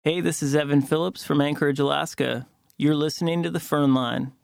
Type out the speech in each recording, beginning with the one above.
Hey, this is Evan Phillips from Anchorage, Alaska. You're listening to The Fern Line.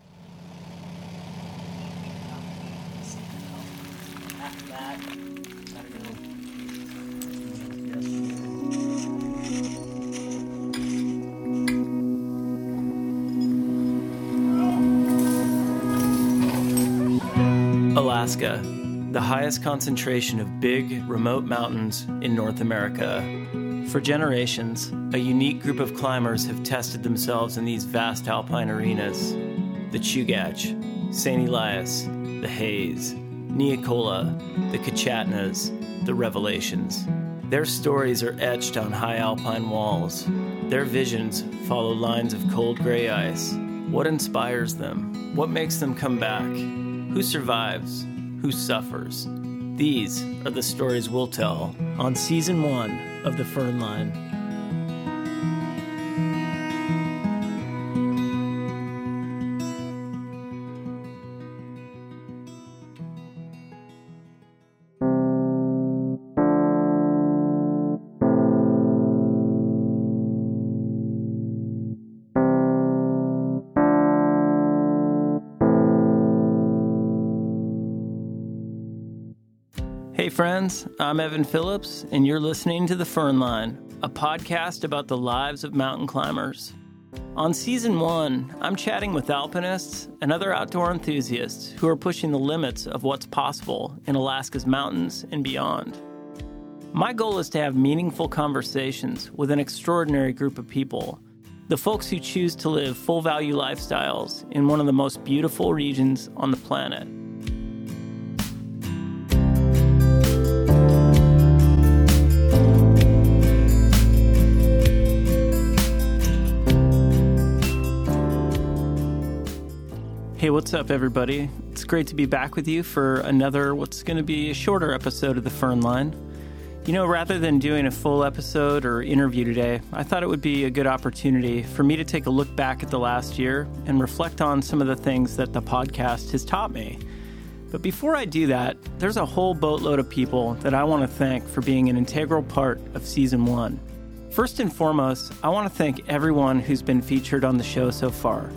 Alaska, the highest concentration of big, remote mountains in North America. For generations, a unique group of climbers have tested themselves in these vast alpine arenas. The Chugach, St. Elias, the Hayes, Neocola, the Kachatnas, the Revelations. Their stories are etched on high alpine walls. Their visions follow lines of cold gray ice. What inspires them? What makes them come back? Who survives? Who suffers? These are the stories we'll tell on Season 1 of The Fern Line. Hey friends, I'm Evan Phillips, and you're listening to The Fern Line, a podcast about the lives of mountain climbers. On Season 1, I'm chatting with alpinists and other outdoor enthusiasts who are pushing the limits of what's possible in Alaska's mountains and beyond. My goal is to have meaningful conversations with an extraordinary group of people, the folks who choose to live full-value lifestyles in one of the most beautiful regions on the planet. Hey, what's up, everybody? It's great to be back with you for another, what's going to be a shorter episode of The Fern Line. You know, rather than doing a full episode or interview today, I thought it would be a good opportunity for me to take a look back at the last year and reflect on some of the things that the podcast has taught me. But before I do that, there's a whole boatload of people that I want to thank for being an integral part of Season 1. First and foremost, I want to thank everyone who's been featured on the show so far.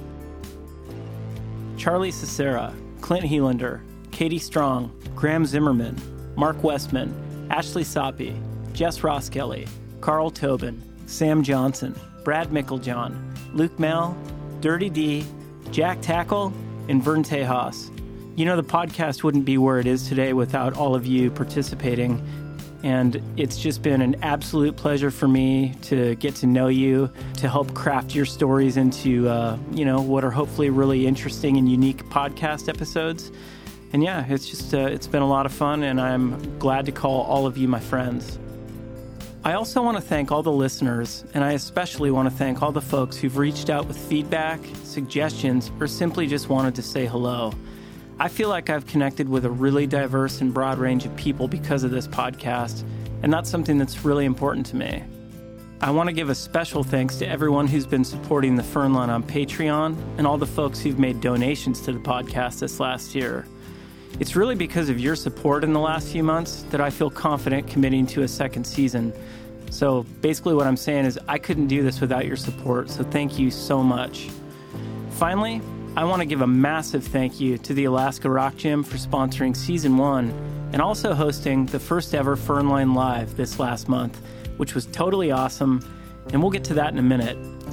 Charlie Cicera, Clint Helander, Katie Strong, Graham Zimmerman, Mark Westman, Ashley Soppy, Jess Roskelley, Carl Tobin, Sam Johnson, Brad Mickeljohn, Luke Mel, Dirty D, Jack Tackle, and Vern Tejas. You know, the podcast wouldn't be where it is today without all of you participating. And it's just been an absolute pleasure for me to get to know you, to help craft your stories into, what are hopefully really interesting and unique podcast episodes. And yeah, it's just, it's been a lot of fun, and I'm glad to call all of you my friends. I also want to thank all the listeners, and I especially want to thank all the folks who've reached out with feedback, suggestions, or simply just wanted to say hello. I feel like I've connected with a really diverse and broad range of people because of this podcast, and that's something that's really important to me. I want to give a special thanks to everyone who's been supporting The Fern Line on Patreon and all the folks who've made donations to the podcast this last year. It's really because of your support in the last few months that I feel confident committing to a second season. So basically what I'm saying is I couldn't do this without your support, so thank you so much. Finally, I want to give a massive thank you to the Alaska Rock Gym for sponsoring Season 1 and also hosting the first ever Fern Line Live this last month, which was totally awesome, and we'll get to that in a minute.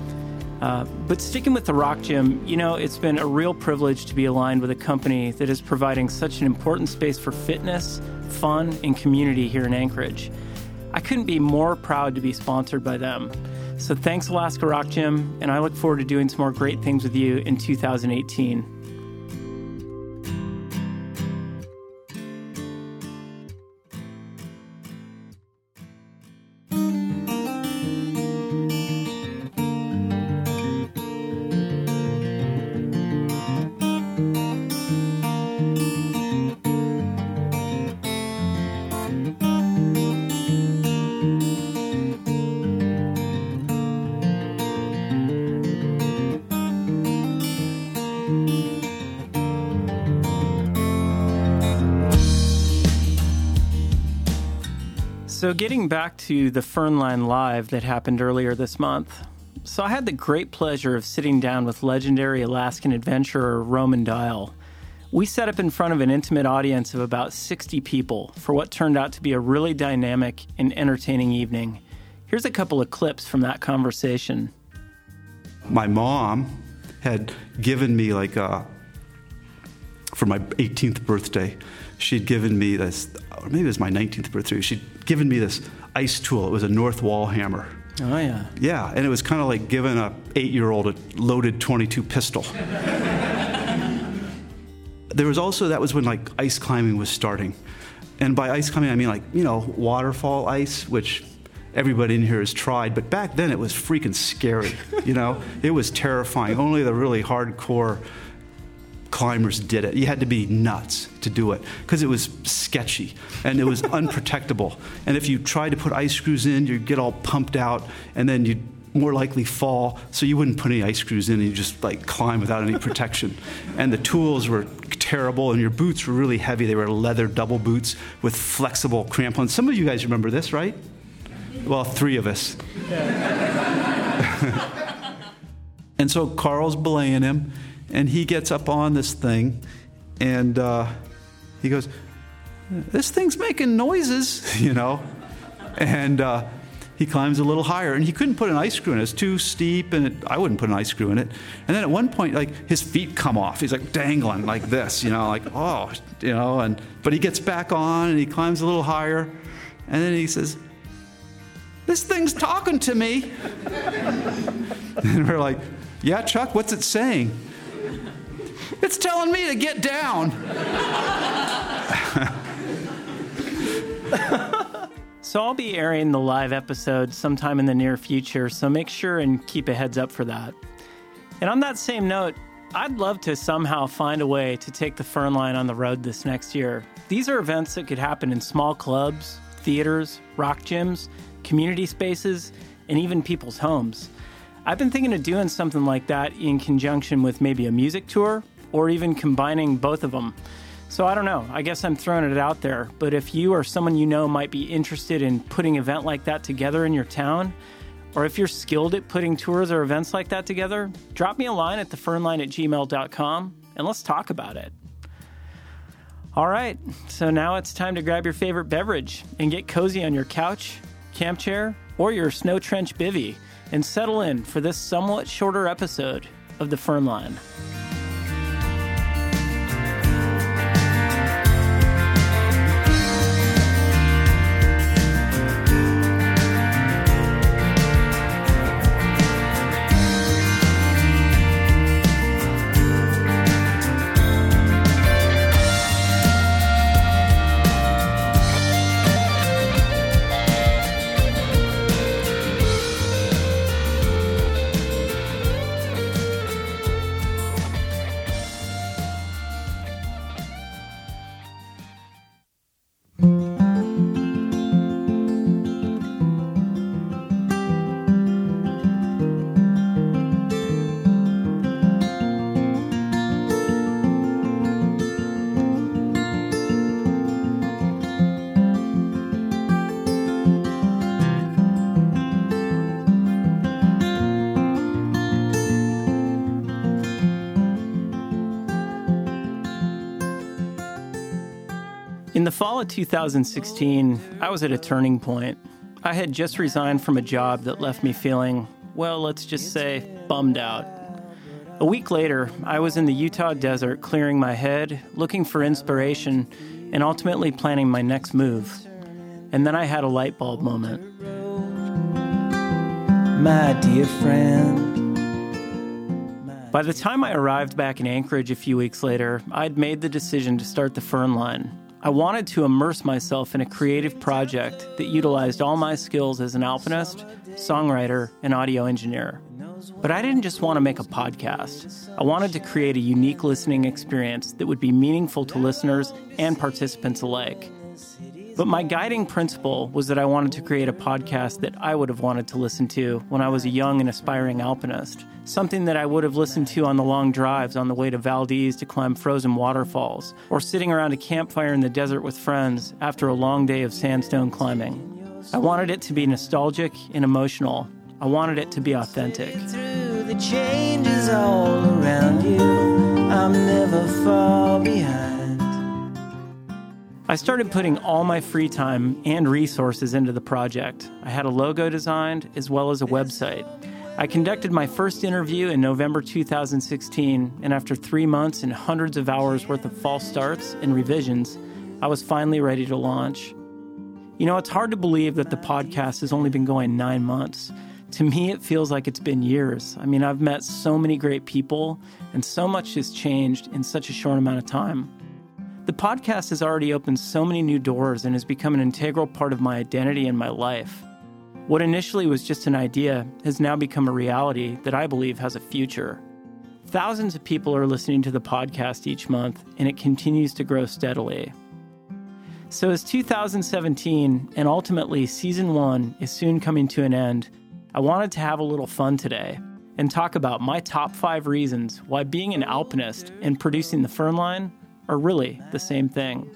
But sticking with the Rock Gym, you know, it's been a real privilege to be aligned with a company that is providing such an important space for fitness, fun, and community here in Anchorage. I couldn't be more proud to be sponsored by them. So thanks, Alaska Rock Gym, and I look forward to doing some more great things with you in 2018. So getting back to the Fernline Live that happened earlier this month. So I had the great pleasure of sitting down with legendary Alaskan adventurer Roman Dial. We sat up in front of an intimate audience of about 60 people for what turned out to be a really dynamic and entertaining evening. Here's a couple of clips from that conversation. My mom had given me for my 18th birthday, she'd given me this, or maybe it was my 19th birthday, she'd given me this ice tool. It was a North Wall hammer. Oh, yeah. Yeah, and it was kind of like giving a 8-year-old a loaded .22 pistol. There was also, that was when like ice climbing was starting. And by ice climbing, I mean waterfall ice, which everybody in here has tried. But back then it was freaking scary, It was terrifying. Only the really hardcore climbers did it. You had to be nuts to do it because it was sketchy and it was unprotectable. And if you tried to put ice screws in, you'd get all pumped out and then you'd more likely fall, so you wouldn't put any ice screws in and you just climb without any protection. And the tools were terrible and your boots were really heavy. They were leather double boots with flexible crampons. Some of you guys remember this, right? Well, 3 of us. And so Carl's belaying him and he gets up on this thing and he goes, "This thing's making noises," and he climbs a little higher, and he couldn't put an ice screw in it. It's too steep, and I wouldn't put an ice screw in it. And then at one point, his feet come off. He's dangling like this, but he gets back on, and he climbs a little higher, and then he says, "This thing's talking to me." And we're like, "Yeah, Chuck, what's it saying?" "It's telling me to get down." So I'll be airing the live episode sometime in the near future, so make sure and keep a heads up for that. And on that same note, I'd love to somehow find a way to take the Fernline on the road this next year. These are events that could happen in small clubs, theaters, rock gyms, community spaces, and even people's homes. I've been thinking of doing something like that in conjunction with maybe a music tour, or even combining both of them. So I don't know, I guess I'm throwing it out there, but if you or someone you know might be interested in putting an event like that together in your town, or if you're skilled at putting tours or events like that together, drop me a line at thefernline@gmail.com and let's talk about it. All right, so now it's time to grab your favorite beverage and get cozy on your couch, camp chair, or your snow trench bivvy and settle in for this somewhat shorter episode of The Fernline. In the fall of 2016, I was at a turning point. I had just resigned from a job that left me feeling, well, let's just say, bummed out. A week later, I was in the Utah desert clearing my head, looking for inspiration, and ultimately planning my next move. And then I had a light bulb moment. My dear friend. By the time I arrived back in Anchorage a few weeks later, I'd made the decision to start the Fernline. I wanted to immerse myself in a creative project that utilized all my skills as an alpinist, songwriter, and audio engineer. But I didn't just want to make a podcast. I wanted to create a unique listening experience that would be meaningful to listeners and participants alike. But my guiding principle was that I wanted to create a podcast that I would have wanted to listen to when I was a young and aspiring alpinist, something that I would have listened to on the long drives on the way to Valdez to climb frozen waterfalls, or sitting around a campfire in the desert with friends after a long day of sandstone climbing. I wanted it to be nostalgic and emotional. I wanted it to be authentic. Through the changes all around you, I'm never far behind. I started putting all my free time and resources into the project. I had a logo designed as well as a website. I conducted my first interview in November 2016, and after 3 months and hundreds of hours worth of false starts and revisions, I was finally ready to launch. You know, it's hard to believe that the podcast has only been going 9 months. To me, it feels like it's been years. I mean, I've met so many great people, and so much has changed in such a short amount of time. The podcast has already opened so many new doors and has become an integral part of my identity and my life. What initially was just an idea has now become a reality that I believe has a future. Thousands of people are listening to the podcast each month, and it continues to grow steadily. So as 2017 and ultimately Season 1 is soon coming to an end, I wanted to have a little fun today and talk about my top 5 reasons why being an alpinist and producing the Fernline are really the same thing.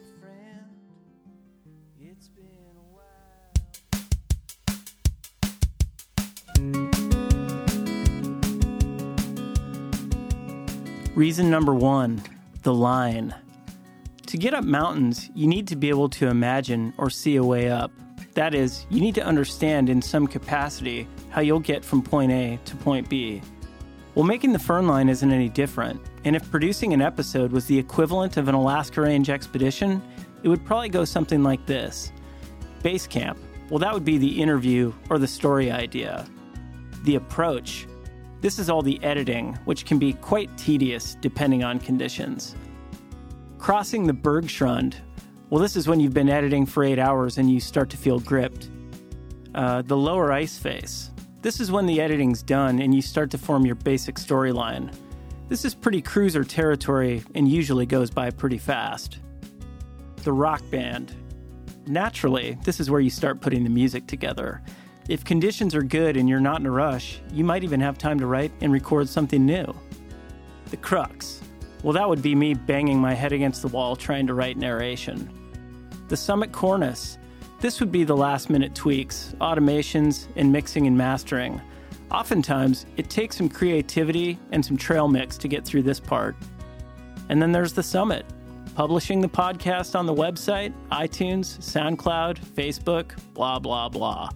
Reason number 1, the line. To get up mountains, you need to be able to imagine or see a way up. That is, you need to understand in some capacity how you'll get from point A to point B. Well, making the Fernline isn't any different, and if producing an episode was the equivalent of an Alaska Range expedition, it would probably go something like this. Base camp. Well, that would be the interview or the story idea. The approach. This is all the editing, which can be quite tedious depending on conditions. Crossing the Bergschrund. Well, this is when you've been editing for 8 hours and you start to feel gripped. The lower ice face. This is when the editing's done and you start to form your basic storyline. This is pretty cruiser territory and usually goes by pretty fast. The rock band. Naturally, this is where you start putting the music together. If conditions are good and you're not in a rush, you might even have time to write and record something new. The crux. Well, that would be me banging my head against the wall trying to write narration. The summit cornice. This would be the last-minute tweaks, automations, and mixing and mastering. Oftentimes, it takes some creativity and some trail mix to get through this part. And then there's the summit. Publishing the podcast on the website, iTunes, SoundCloud, Facebook, blah, blah, blah.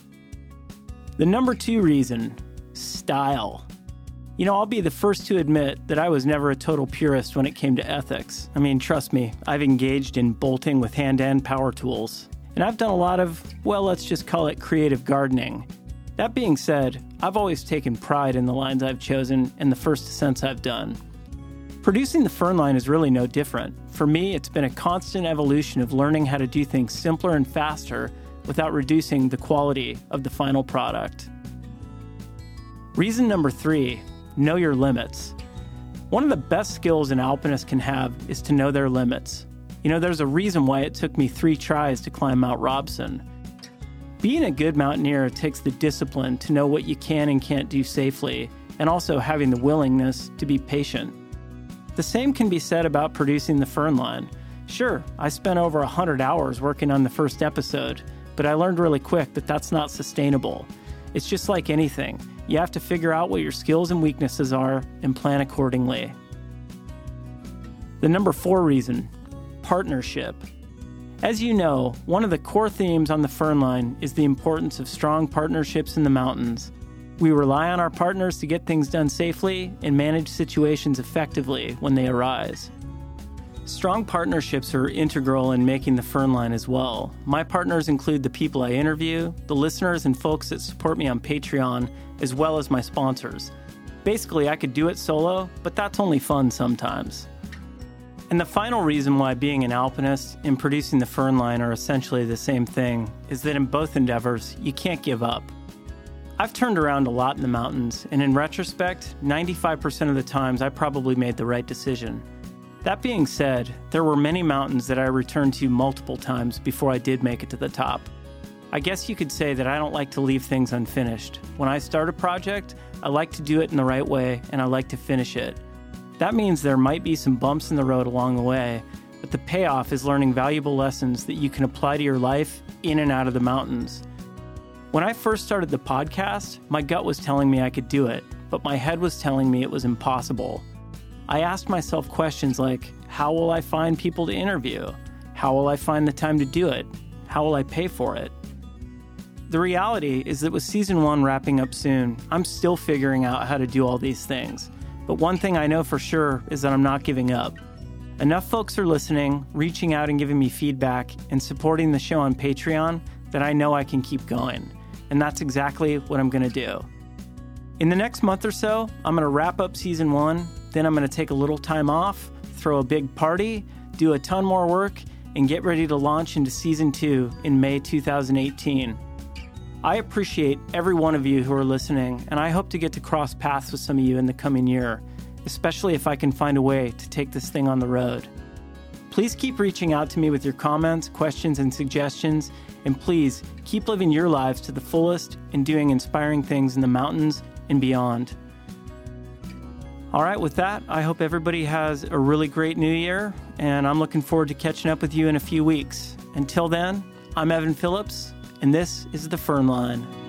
The number 2 reason, style. You know, I'll be the first to admit that I was never a total purist when it came to ethics. I mean, trust me, I've engaged in bolting with hand and power tools. And I've done a lot of, well, let's just call it creative gardening. That being said, I've always taken pride in the lines I've chosen and the first ascents I've done. Producing the Fernline is really no different. For me, it's been a constant evolution of learning how to do things simpler and faster without reducing the quality of the final product. Reason number 3, know your limits. One of the best skills an alpinist can have is to know their limits. You know, there's a reason why it took me 3 tries to climb Mount Robson. Being a good mountaineer takes the discipline to know what you can and can't do safely, and also having the willingness to be patient. The same can be said about producing the Fernline. Sure, I spent over 100 hours working on the first episode, but I learned really quick that that's not sustainable. It's just like anything. You have to figure out what your skills and weaknesses are and plan accordingly. The number 4 reason, partnership. As you know, one of the core themes on the Fernline is the importance of strong partnerships in the mountains. We rely on our partners to get things done safely and manage situations effectively when they arise. Strong partnerships are integral in making the Fernline as well. My partners include the people I interview, the listeners and folks that support me on Patreon, as well as my sponsors. Basically, I could do it solo, but that's only fun sometimes. And the final reason why being an alpinist and producing the Fernline are essentially the same thing is that in both endeavors, you can't give up. I've turned around a lot in the mountains, and in retrospect, 95% of the times I probably made the right decision. That being said, there were many mountains that I returned to multiple times before I did make it to the top. I guess you could say that I don't like to leave things unfinished. When I start a project, I like to do it in the right way, and I like to finish it. That means there might be some bumps in the road along the way, but the payoff is learning valuable lessons that you can apply to your life in and out of the mountains. When I first started the podcast, my gut was telling me I could do it, but my head was telling me it was impossible. I asked myself questions like, how will I find people to interview? How will I find the time to do it? How will I pay for it? The reality is that with season 1 wrapping up soon, I'm still figuring out how to do all these things. But one thing I know for sure is that I'm not giving up. Enough folks are listening, reaching out and giving me feedback, and supporting the show on Patreon that I know I can keep going. And that's exactly what I'm going to do. In the next month or so, I'm going to wrap up season 1, then I'm going to take a little time off, throw a big party, do a ton more work, and get ready to launch into season 2 in May 2018. I appreciate every one of you who are listening, and I hope to get to cross paths with some of you in the coming year, especially if I can find a way to take this thing on the road. Please keep reaching out to me with your comments, questions, and suggestions, and please keep living your lives to the fullest and doing inspiring things in the mountains and beyond. All right, with that, I hope everybody has a really great new year, and I'm looking forward to catching up with you in a few weeks. Until then, I'm Evan Phillips, and this is The Fern Line.